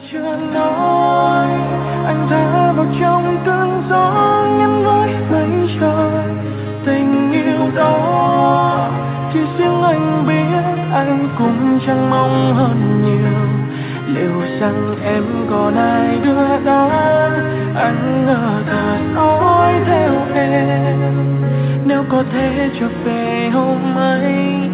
chưa nói, anh thả vào trong cơn gió ngắn ngủi mây trời. Tình yêu đó chỉ riêng anh biết, anh cũng chẳng mong hơn nhiều. Liệu rằng em còn ai đưa đón, anh ngờ thật dõi theo em. Nếu có thể trở về hôm ấy,